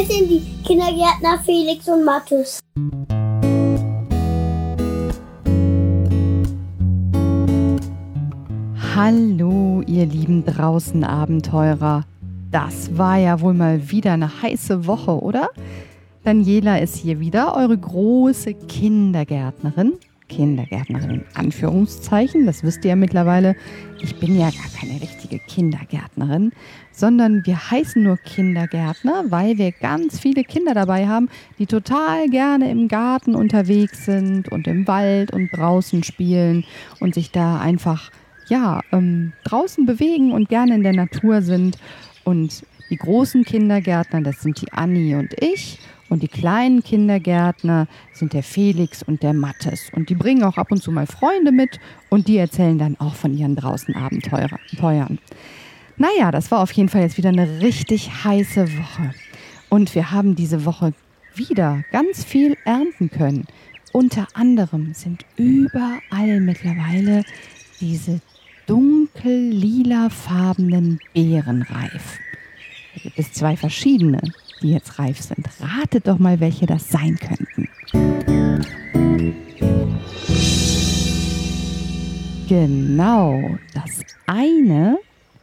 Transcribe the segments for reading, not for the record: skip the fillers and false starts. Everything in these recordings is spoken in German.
Wir sind die Kindergärtner Felix und Mathis. Hallo, ihr lieben Draußen-Abenteurer. Das war ja wohl mal wieder eine heiße Woche, oder? Daniela ist hier wieder, eure große Kindergärtnerin. Kindergärtnerin in Anführungszeichen, das wisst ihr ja mittlerweile. Ich bin ja gar keine richtige Kindergärtnerin, sondern wir heißen nur Kindergärtner, weil wir ganz viele Kinder dabei haben, die total gerne im Garten unterwegs sind und im Wald und draußen spielen und sich da einfach draußen bewegen und gerne in der Natur sind. Und die großen Kindergärtner, das sind die Anni und ich. Und die kleinen Kindergärtner sind der Felix und der Mathis. Und die bringen auch ab und zu mal Freunde mit und die erzählen dann auch von ihren Draußen-Abenteuern. Naja, das war auf jeden Fall jetzt wieder eine richtig heiße Woche. Und wir haben diese Woche wieder ganz viel ernten können. Unter anderem sind überall mittlerweile diese dunkel-lilafarbenen Beeren reif. Da gibt es 2 verschiedene, die jetzt reif sind. Ratet doch mal, welche das sein könnten. Genau, das eine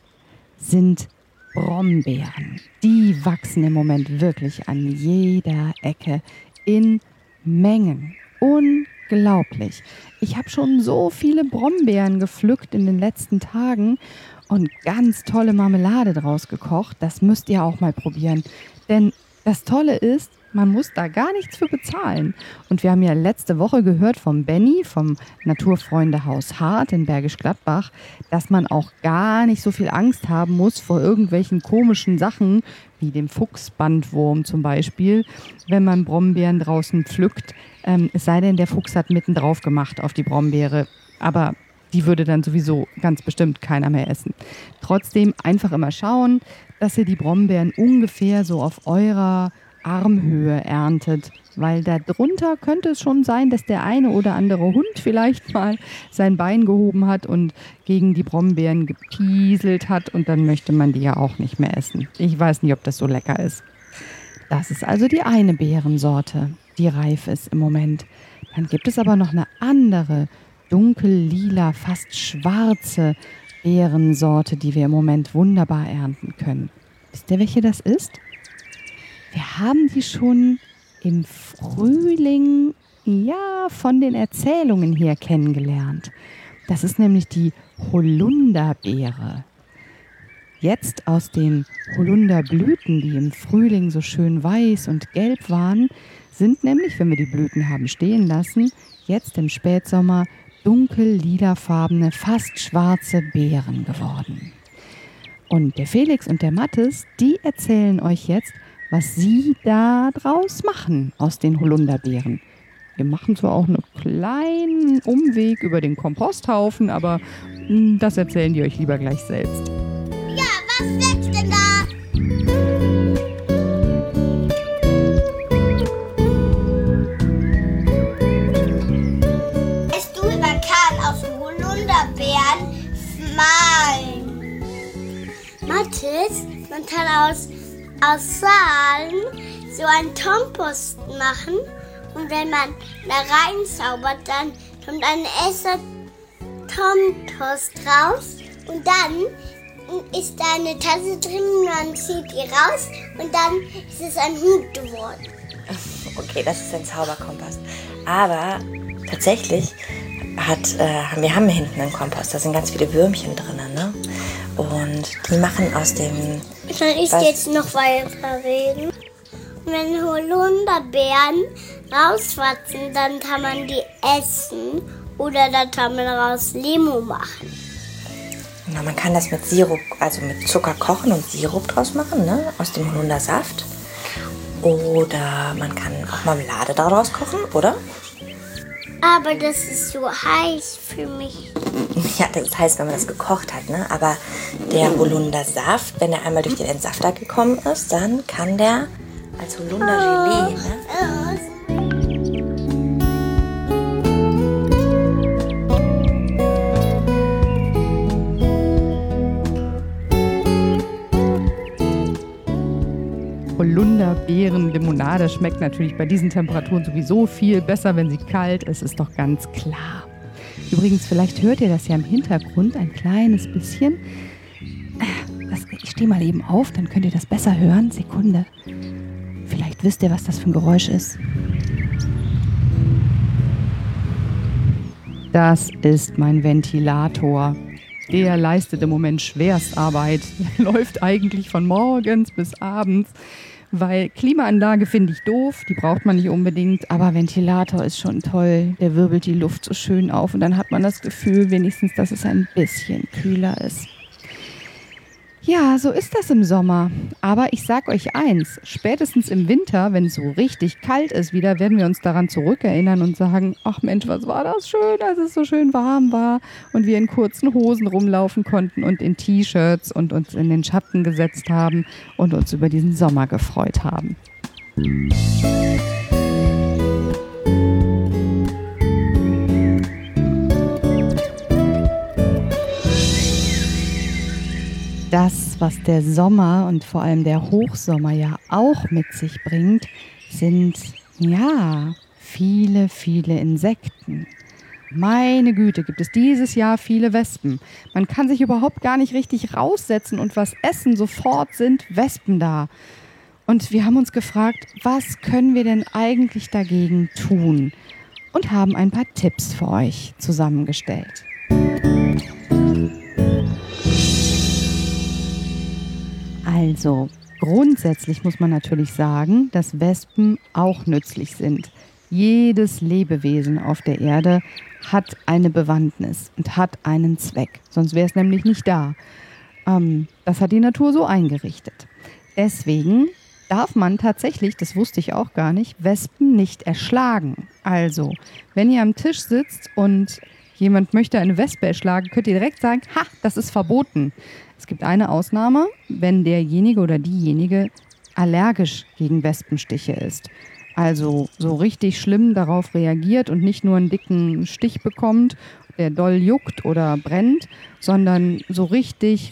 sind Brombeeren. Die wachsen im Moment wirklich an jeder Ecke in Mengen. Unglaublich. Ich habe schon so viele Brombeeren gepflückt in den letzten Tagen und ganz tolle Marmelade draus gekocht. Das müsst ihr auch mal probieren. Denn das Tolle ist, man muss da gar nichts für bezahlen. Und wir haben ja letzte Woche gehört vom Benny, vom Naturfreundehaus Hart in Bergisch Gladbach, dass man auch gar nicht so viel Angst haben muss vor irgendwelchen komischen Sachen, wie dem Fuchsbandwurm zum Beispiel, wenn man Brombeeren draußen pflückt. Es sei denn, der Fuchs hat mitten drauf gemacht auf die Brombeere. Aber die würde dann sowieso ganz bestimmt keiner mehr essen. Trotzdem einfach immer schauen, dass ihr die Brombeeren ungefähr so auf eurer Armhöhe erntet, weil da drunter könnte es schon sein, dass der eine oder andere Hund vielleicht mal sein Bein gehoben hat und gegen die Brombeeren gepieselt hat und dann möchte man die ja auch nicht mehr essen. Ich weiß nicht, ob das so lecker ist. Das ist also die eine Beerensorte, die reif ist im Moment. Dann gibt es aber noch eine andere, dunkel-lila, fast schwarze Beerensorte, die wir im Moment wunderbar ernten können. Wisst ihr, welche das ist? Wir haben die schon im Frühling, von den Erzählungen her kennengelernt. Das ist nämlich die Holunderbeere. Jetzt aus den Holunderblüten, die im Frühling so schön weiß und gelb waren, sind nämlich, wenn wir die Blüten haben stehen lassen, jetzt im Spätsommer dunkel-lilafarbene, fast schwarze Beeren geworden. Und der Felix und der Mathis, die erzählen euch jetzt, was sie da draus machen aus den Holunderbeeren. Wir machen zwar auch einen kleinen Umweg über den Komposthaufen, aber das erzählen die euch lieber gleich selbst. Ja, was wächst denn da? Weißt du, man kann aus Holunderbeeren malen. Mathis, man kann aus Saalen so einen Kompost machen und wenn man da reinzaubert, dann kommt ein echter Kompost raus und dann ist da eine Tasse drin und man zieht die raus und dann ist es ein Hut geworden. Okay, das ist ein Zauberkompost. Aber tatsächlich wir haben hinten einen Kompost, da sind ganz viele Würmchen drin, ne? Und die machen aus dem... Soll ich jetzt noch weiter reden? Wenn Holunderbeeren rauswachsen, dann kann man die essen oder dann kann man daraus Limo machen. Na, man kann das mit Sirup, also mit Zucker kochen und Sirup draus machen, ne? Aus dem Holundersaft. Oder man kann auch Marmelade daraus kochen, oder? Aber das ist so heiß für mich. Ja, das heißt, wenn man das gekocht hat, ne? Aber der Holundersaft, wenn er einmal durch den Entsafter gekommen ist, dann kann der als Holundergelee, ne? Beerenlimonade schmeckt natürlich bei diesen Temperaturen sowieso viel besser, wenn sie kalt ist, ist doch ganz klar. Übrigens, vielleicht hört ihr das ja im Hintergrund ein kleines bisschen. Ich stehe mal eben auf, dann könnt ihr das besser hören. Sekunde. Vielleicht wisst ihr, was das für ein Geräusch ist. Das ist mein Ventilator. Der leistet im Moment Schwerstarbeit. Der läuft eigentlich von morgens bis abends, weil Klimaanlage finde ich doof, die braucht man nicht unbedingt, aber Ventilator ist schon toll. Der wirbelt die Luft so schön auf und dann hat man das Gefühl wenigstens, dass es ein bisschen kühler ist. Ja, so ist das im Sommer. Aber ich sag euch eins, spätestens im Winter, wenn es so richtig kalt ist wieder, werden wir uns daran zurückerinnern und sagen, ach Mensch, was war das schön, als es so schön warm war und wir in kurzen Hosen rumlaufen konnten und in T-Shirts und uns in den Schatten gesetzt haben und uns über diesen Sommer gefreut haben. Das, was der Sommer und vor allem der Hochsommer ja auch mit sich bringt, sind, ja, viele, viele Insekten. Meine Güte, gibt es dieses Jahr viele Wespen. Man kann sich überhaupt gar nicht richtig raussetzen und was essen, sofort sind Wespen da. Und wir haben uns gefragt, was können wir denn eigentlich dagegen tun? Und haben ein paar Tipps für euch zusammengestellt. Also, grundsätzlich muss man natürlich sagen, dass Wespen auch nützlich sind. Jedes Lebewesen auf der Erde hat eine Bewandtnis und hat einen Zweck. Sonst wäre es nämlich nicht da. Das hat die Natur so eingerichtet. Deswegen darf man tatsächlich, das wusste ich auch gar nicht, Wespen nicht erschlagen. Also, wenn ihr am Tisch sitzt und jemand möchte eine Wespe erschlagen, könnt ihr direkt sagen, ha, das ist verboten. Es gibt eine Ausnahme, wenn derjenige oder diejenige allergisch gegen Wespenstiche ist. Also so richtig schlimm darauf reagiert und nicht nur einen dicken Stich bekommt, der doll juckt oder brennt, sondern so richtig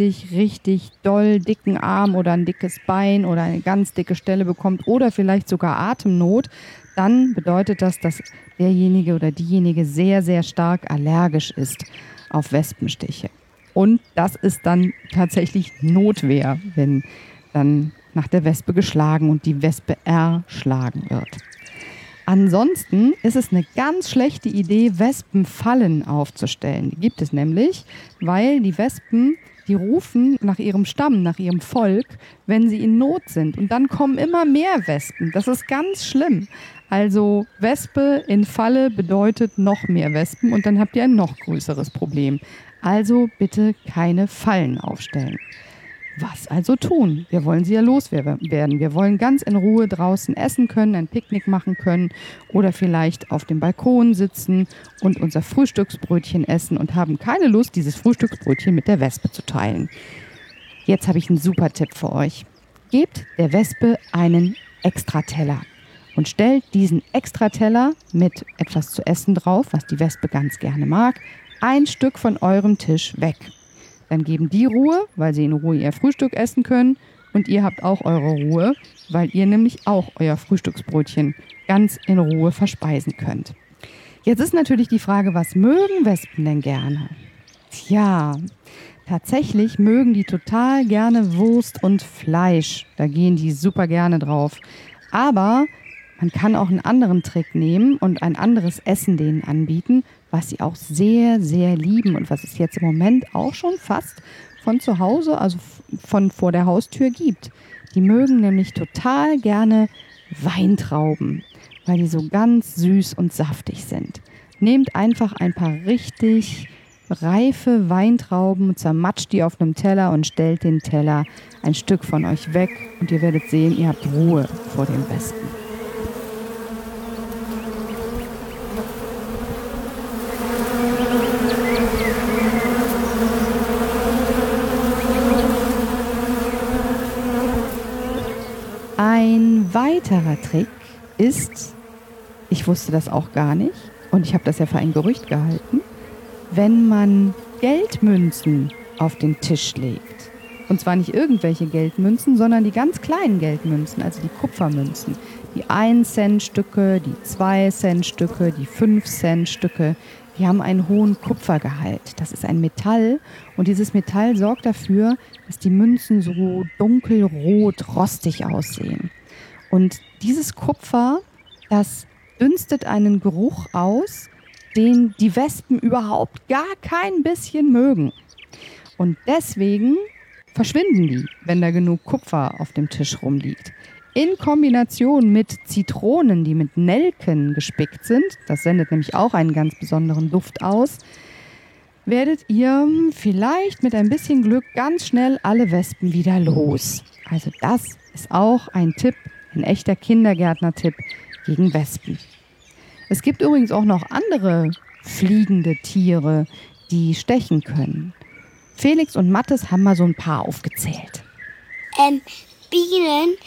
doll dicken Arm oder ein dickes Bein oder eine ganz dicke Stelle bekommt oder vielleicht sogar Atemnot, dann bedeutet das, dass derjenige oder diejenige sehr, sehr stark allergisch ist auf Wespenstiche. Und das ist dann tatsächlich Notwehr, wenn dann nach der Wespe geschlagen und die Wespe erschlagen wird. Ansonsten ist es eine ganz schlechte Idee, Wespenfallen aufzustellen. Die gibt es nämlich, weil die Wespen, die rufen nach ihrem Stamm, nach ihrem Volk, wenn sie in Not sind. Und dann kommen immer mehr Wespen. Das ist ganz schlimm. Also Wespe in Falle bedeutet noch mehr Wespen und dann habt ihr ein noch größeres Problem. Also bitte keine Fallen aufstellen. Was also tun? Wir wollen sie ja loswerden. Wir wollen ganz in Ruhe draußen essen können, ein Picknick machen können oder vielleicht auf dem Balkon sitzen und unser Frühstücksbrötchen essen und haben keine Lust, dieses Frühstücksbrötchen mit der Wespe zu teilen. Jetzt habe ich einen super Tipp für euch. Gebt der Wespe einen Extrateller und stellt diesen Extrateller mit etwas zu essen drauf, was die Wespe ganz gerne mag, ein Stück von eurem Tisch weg. Dann geben die Ruhe, weil sie in Ruhe ihr Frühstück essen können und ihr habt auch eure Ruhe, weil ihr nämlich auch euer Frühstücksbrötchen ganz in Ruhe verspeisen könnt. Jetzt ist natürlich die Frage, was mögen Wespen denn gerne? Tja, tatsächlich mögen die total gerne Wurst und Fleisch. Da gehen die super gerne drauf. Aber man kann auch einen anderen Trick nehmen und ein anderes Essen denen anbieten, was sie auch sehr, sehr lieben und was es jetzt im Moment auch schon fast von zu Hause, also von vor der Haustür gibt. Die mögen nämlich total gerne Weintrauben, weil die so ganz süß und saftig sind. Nehmt einfach ein paar richtig reife Weintrauben, zermatscht die auf einem Teller und stellt den Teller ein Stück von euch weg und ihr werdet sehen, ihr habt Ruhe vor den Wespen. Ein weiterer Trick ist, ich wusste das auch gar nicht und ich habe das ja für ein Gerücht gehalten, wenn man Geldmünzen auf den Tisch legt. Und zwar nicht irgendwelche Geldmünzen, sondern die ganz kleinen Geldmünzen, also die Kupfermünzen. Die 1-Cent-Stücke, die 2-Cent-Stücke, die 5-Cent-Stücke, die haben einen hohen Kupfergehalt. Das ist ein Metall und dieses Metall sorgt dafür, dass die Münzen so dunkelrot, rostig aussehen. Und dieses Kupfer, das dünstet einen Geruch aus, den die Wespen überhaupt gar kein bisschen mögen. Und deswegen verschwinden die, wenn da genug Kupfer auf dem Tisch rumliegt. In Kombination mit Zitronen, die mit Nelken gespickt sind, das sendet nämlich auch einen ganz besonderen Duft aus, werdet ihr vielleicht mit ein bisschen Glück ganz schnell alle Wespen wieder los. Also das ist auch ein Tipp, ein echter Kindergärtner-Tipp gegen Wespen. Es gibt übrigens auch noch andere fliegende Tiere, die stechen können. Felix und Mathis haben mal so ein paar aufgezählt. Bienen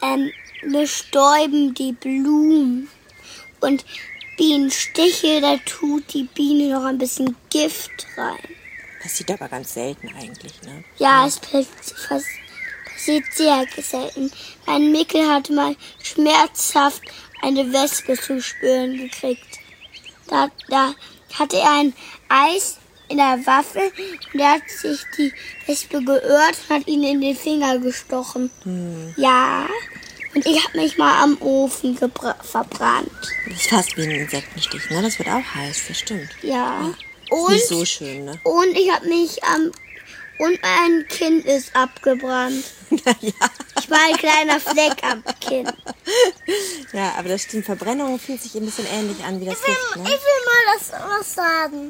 bestäuben die Blumen. Und Bienenstiche, da tut die Biene noch ein bisschen Gift rein. Passiert aber ganz selten eigentlich, ne? Ja, es passiert sehr selten. Mein Mickel hat mal schmerzhaft eine Wespe zu spüren gekriegt. Da hatte er ein Eis in der Waffel und er hat sich die Wespe geirrt und hat ihn in den Finger gestochen. Ja, und ich habe mich mal am Ofen verbrannt. Das ist fast wie ein Insektenstich, ne? Das wird auch heiß, das stimmt. Ja. Ist nicht so schön, ne? Und ich habe mich und mein Kinn ist abgebrannt. Ja. Ich war ein kleiner Fleck am Kinn. Ja, aber das stimmt. Verbrennung fühlt sich ein bisschen ähnlich an wie das Gift, ne? Ich will mal was sagen.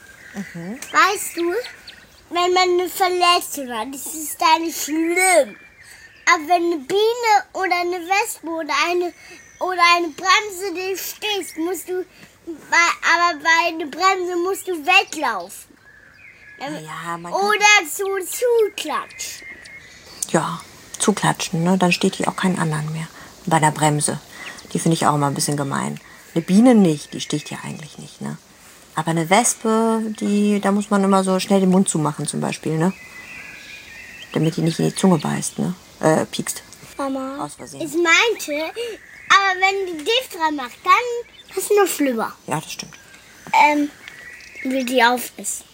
Weißt du, wenn man eine Verletzung hat, das ist da nicht schlimm. Aber wenn eine Biene oder eine Wespe oder eine Bremse dich stichst, aber bei einer Bremse musst du weglaufen. Ja, Oder zuklatschen. Ja, zuklatschen, ne? Dann steht die auch keinen anderen mehr. Bei der Bremse. Die finde ich auch immer ein bisschen gemein. Eine Biene nicht, die sticht ja eigentlich nicht, ne? Aber eine Wespe, da muss man immer so schnell den Mund zumachen zum Beispiel, ne? Damit die nicht in die Zunge beißt, ne? Piekst. Mama, Aus Versehen. ich meinte, aber wenn die Gift dran macht, dann ist es noch schlimmer. Ja, das stimmt. Wie die auf ist.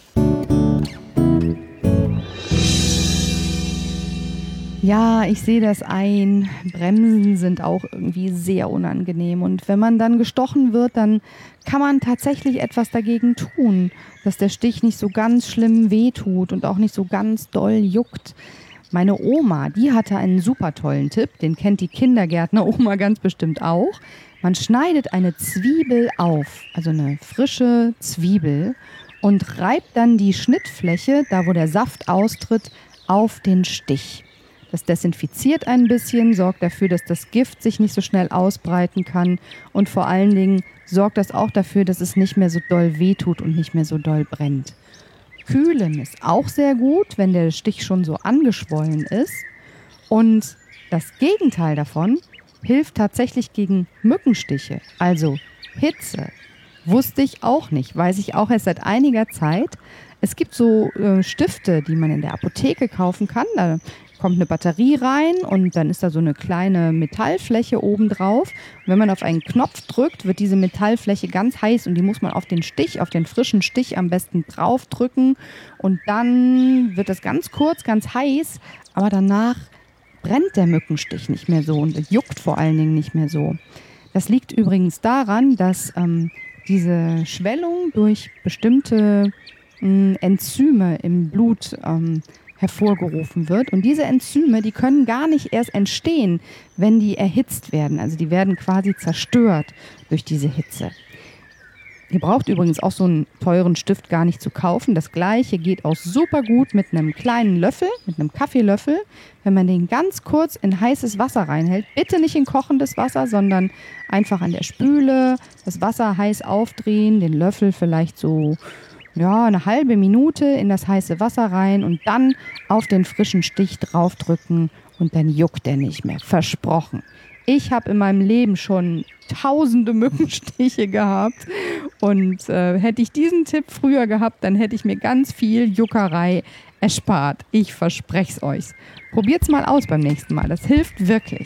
Ja, ich sehe das ein. Bremsen sind auch irgendwie sehr unangenehm. Und wenn man dann gestochen wird, dann kann man tatsächlich etwas dagegen tun, dass der Stich nicht so ganz schlimm wehtut und auch nicht so ganz doll juckt. Meine Oma, die hatte einen super tollen Tipp, den kennt die Kindergärtner-Oma ganz bestimmt auch. Man schneidet eine Zwiebel auf, also eine frische Zwiebel, und reibt dann die Schnittfläche, da wo der Saft austritt, auf den Stich. Das desinfiziert ein bisschen, sorgt dafür, dass das Gift sich nicht so schnell ausbreiten kann und vor allen Dingen sorgt das auch dafür, dass es nicht mehr so doll wehtut und nicht mehr so doll brennt. Kühlen ist auch sehr gut, wenn der Stich schon so angeschwollen ist. Und das Gegenteil davon hilft tatsächlich gegen Mückenstiche, also Hitze. Wusste ich auch nicht, weiß ich auch erst seit einiger Zeit. Es gibt so Stifte, die man in der Apotheke kaufen kann. Da kommt eine Batterie rein und dann ist da so eine kleine Metallfläche oben drauf. Und wenn man auf einen Knopf drückt, wird diese Metallfläche ganz heiß und die muss man auf den Stich, auf den frischen Stich am besten drauf drücken. Und dann wird das ganz kurz, ganz heiß, aber danach brennt der Mückenstich nicht mehr so und juckt vor allen Dingen nicht mehr so. Das liegt übrigens daran, dass diese Schwellung durch bestimmte Enzyme im Blut hervorgerufen wird. Und diese Enzyme, die können gar nicht erst entstehen, wenn die erhitzt werden. Also die werden quasi zerstört durch diese Hitze. Ihr braucht übrigens auch so einen teuren Stift gar nicht zu kaufen. Das Gleiche geht auch super gut mit einem kleinen Löffel, mit einem Kaffeelöffel. Wenn man den ganz kurz in heißes Wasser reinhält, bitte nicht in kochendes Wasser, sondern einfach an der Spüle, das Wasser heiß aufdrehen, den Löffel vielleicht so eine halbe Minute in das heiße Wasser rein und dann auf den frischen Stich draufdrücken und dann juckt der nicht mehr. Versprochen. Ich habe in meinem Leben schon tausende Mückenstiche gehabt und hätte ich diesen Tipp früher gehabt, dann hätte ich mir ganz viel Juckerei erspart. Ich verspreche es euch. Probiert's mal aus beim nächsten Mal. Das hilft wirklich.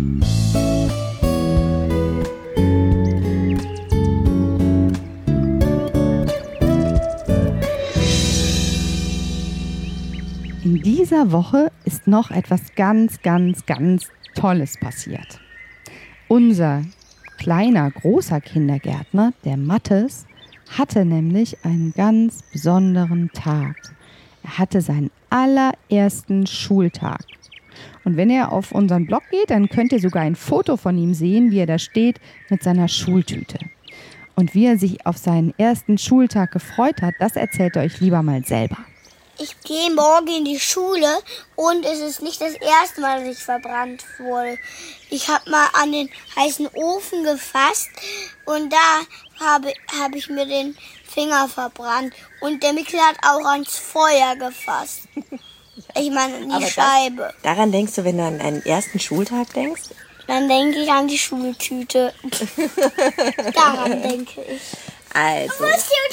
In dieser Woche ist noch etwas ganz, ganz, ganz Tolles passiert. Unser kleiner, großer Kindergärtner, der Mathis, hatte nämlich einen ganz besonderen Tag. Er hatte seinen allerersten Schultag. Und wenn ihr auf unseren Blog geht, dann könnt ihr sogar ein Foto von ihm sehen, wie er da steht mit seiner Schultüte. Und wie er sich auf seinen ersten Schultag gefreut hat, das erzählt er euch lieber mal selber. Ich gehe morgen in die Schule und es ist nicht das erste Mal, dass ich verbrannt wurde. Ich habe mal an den heißen Ofen gefasst und da habe ich mir den Finger verbrannt. Und der Mikkel hat auch ans Feuer gefasst. Ich meine, an die Scheibe. Daran denkst du, wenn du an einen ersten Schultag denkst? Dann denke ich an die Schultüte. Daran denke ich. Also.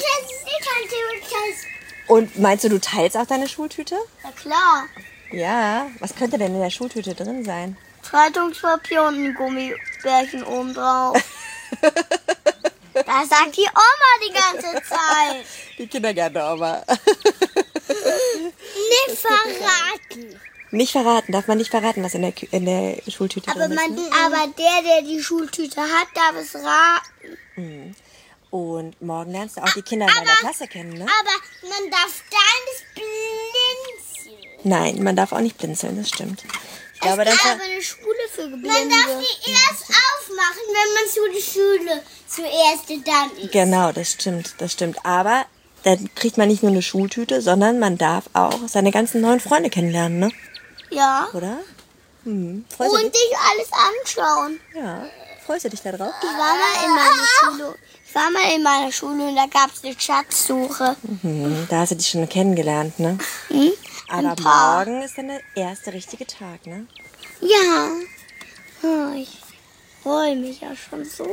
Und meinst du teilst auch deine Schultüte? Ja, klar. Ja. Was könnte denn in der Schultüte drin sein? Zeitungspapier und ein Gummibärchen oben drauf. Das sagt die Oma die ganze Zeit. Die Kindergärtner-Oma. Nicht verraten. Nicht verraten, darf man nicht verraten, was in der Schultüte drin ist. Aber der die Schultüte hat, darf es raten. Und morgen lernst du auch die Kinder in deiner Klasse kennen, ne? Aber man darf da nicht blinzeln. Nein, man darf auch nicht blinzeln, das stimmt. Ich glaube, es gibt aber eine Schule für Geblinde. Man darf die erst aufmachen, wenn man zu der Schule zuerst dann ist. Genau, das stimmt. Aber dann kriegt man nicht nur eine Schultüte, sondern man darf auch seine ganzen neuen Freunde kennenlernen, ne? Ja. Oder? Und sich alles anschauen. Ja. Freust du dich da drauf? Ich war mal in meiner Schule und da gab es eine Schatzsuche. Da hast du dich schon kennengelernt, ne? Aber morgen ist dann der erste richtige Tag, ne? Ja. Oh, ich freue mich ja schon so.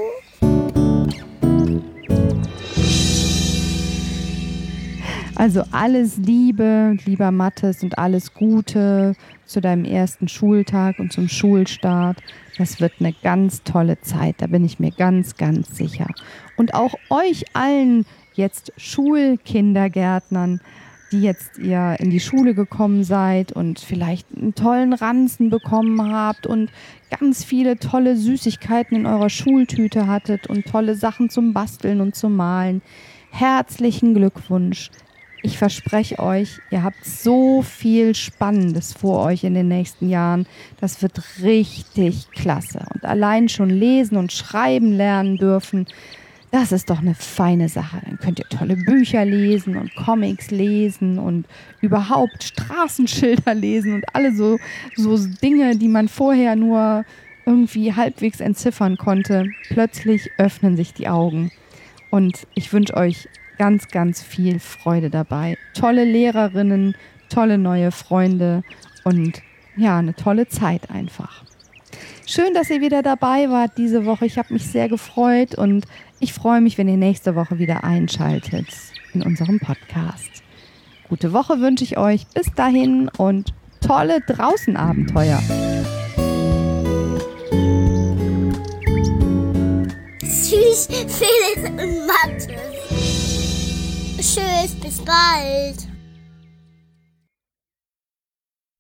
Also alles Liebe, lieber Mathis, und alles Gute zu deinem ersten Schultag und zum Schulstart. Das wird eine ganz tolle Zeit, da bin ich mir ganz, ganz sicher. Und auch euch allen jetzt Schulkindergärtnern, die jetzt ihr in die Schule gekommen seid und vielleicht einen tollen Ranzen bekommen habt und ganz viele tolle Süßigkeiten in eurer Schultüte hattet und tolle Sachen zum Basteln und zum Malen. Herzlichen Glückwunsch. Ich verspreche euch, ihr habt so viel Spannendes vor euch in den nächsten Jahren. Das wird richtig klasse. Und allein schon lesen und schreiben lernen dürfen, das ist doch eine feine Sache. Dann könnt ihr tolle Bücher lesen und Comics lesen und überhaupt Straßenschilder lesen und alle so Dinge, die man vorher nur irgendwie halbwegs entziffern konnte. Plötzlich öffnen sich die Augen. Und ich wünsche euch ganz, ganz viel Freude dabei. Tolle Lehrerinnen, tolle neue Freunde und ja, eine tolle Zeit einfach. Schön, dass ihr wieder dabei wart diese Woche. Ich habe mich sehr gefreut und ich freue mich, wenn ihr nächste Woche wieder einschaltet in unserem Podcast. Gute Woche wünsche ich euch. Bis dahin und tolle Draußenabenteuer. Tschüss, Felix und Mathis. Tschüss, bis bald.